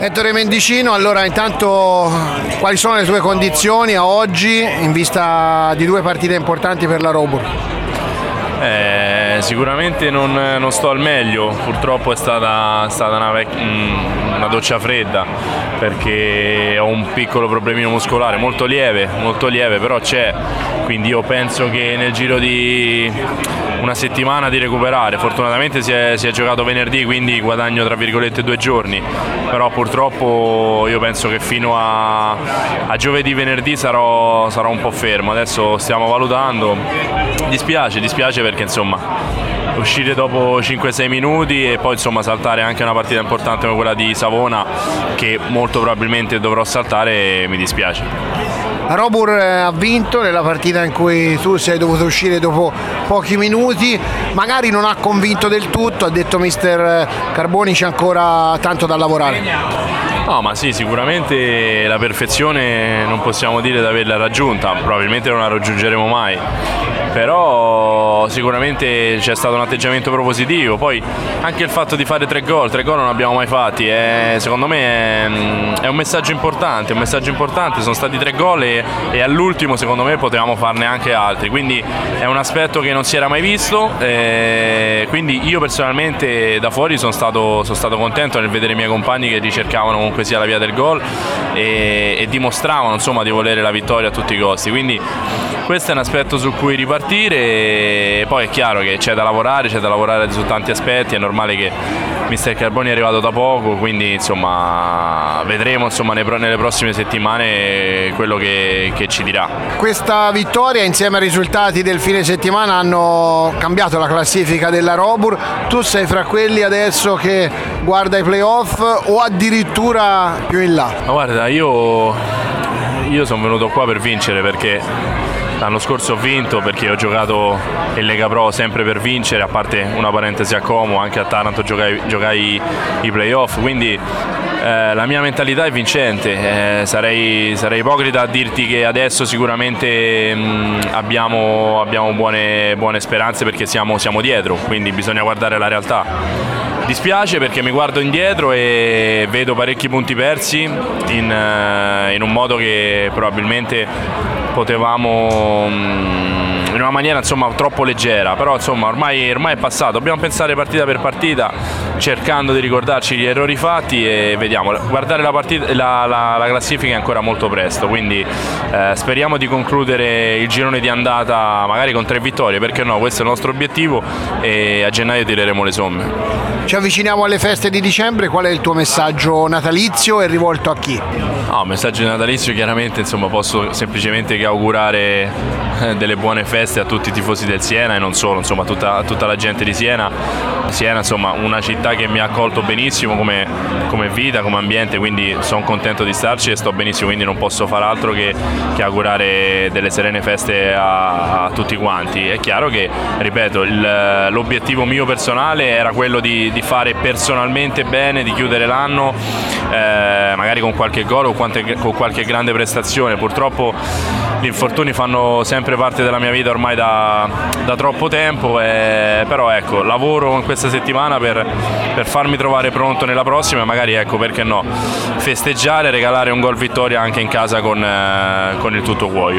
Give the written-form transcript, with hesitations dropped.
Ettore Mendicino, allora intanto quali sono le tue condizioni a oggi in vista di due partite importanti per la Robur? Sicuramente non sto al meglio, purtroppo è stata una doccia fredda perché ho un piccolo problemino muscolare, molto lieve però c'è, quindi io penso che nel giro di una settimana di recuperare. Fortunatamente si è giocato venerdì, quindi guadagno tra virgolette 2 giorni, però purtroppo io penso che fino a giovedì venerdì sarò un po' fermo. Adesso stiamo valutando, dispiace perché insomma uscire dopo 5-6 minuti e poi insomma saltare anche una partita importante come quella di Savona che molto probabilmente dovrò saltare, mi dispiace. La Robur ha vinto nella partita in cui tu sei dovuto uscire dopo pochi minuti, magari non ha convinto del tutto, ha detto mister Carboni c'è ancora tanto da lavorare. No, ma sì, sicuramente la perfezione non possiamo dire di averla raggiunta, probabilmente non la raggiungeremo mai, però sicuramente c'è stato un atteggiamento propositivo. Poi anche il fatto di fare 3 gol non abbiamo mai fatti, secondo me è un messaggio importante, sono stati 3 gol e all'ultimo secondo me potevamo farne anche altri, quindi è un aspetto che non si era mai visto, quindi io personalmente da fuori sono stato contento nel vedere i miei compagni che ricercavano comunque sia la via del gol e dimostravano insomma di volere la vittoria a tutti i costi, quindi questo è un aspetto su cui ripartire. E poi è chiaro che c'è da lavorare su tanti aspetti, è normale che mister Carboni è arrivato da poco, quindi insomma vedremo insomma nelle prossime settimane quello che ci dirà. Questa vittoria insieme ai risultati del fine settimana hanno cambiato la classifica della Robur, tu sei fra quelli adesso che guarda i playoff o addirittura più in là? Ma guarda, io sono venuto qua per vincere, perché l'anno scorso ho vinto, perché ho giocato in Lega Pro sempre per vincere, a parte una parentesi a Como, anche a Taranto giocai i playoff, quindi la mia mentalità è vincente. Sarei ipocrita a dirti che adesso sicuramente abbiamo buone speranze, perché siamo dietro, quindi bisogna guardare la realtà. Dispiace perché mi guardo indietro e vedo parecchi punti persi in un modo che probabilmente potevamo in una maniera insomma troppo leggera, però insomma ormai è passato, dobbiamo pensare partita per partita cercando di ricordarci gli errori fatti e vediamo. Guardare la classifica è ancora molto presto, quindi speriamo di concludere il girone di andata magari con 3 vittorie, perché no, questo è il nostro obiettivo e a gennaio tireremo le somme. Ci avviciniamo alle feste di dicembre, qual è il tuo messaggio natalizio e rivolto a chi? No, messaggio natalizio chiaramente insomma posso semplicemente che augurare delle buone feste a tutti i tifosi del Siena e non solo, insomma tutta la gente di Siena. Siena insomma una città che mi ha accolto benissimo come vita, come ambiente, quindi sono contento di starci e sto benissimo, quindi non posso far altro che augurare delle serene feste a tutti quanti. È chiaro che, ripeto, l'obiettivo mio personale era quello di fare personalmente bene, di chiudere l'anno magari con qualche gol o con qualche grande prestazione. Purtroppo gli infortuni fanno sempre parte della mia vita ormai da troppo tempo, però ecco, lavoro in questa settimana per farmi trovare pronto nella prossima e magari, ecco, perché no, festeggiare, regalare un gol vittoria anche in casa con il tutto cuoio.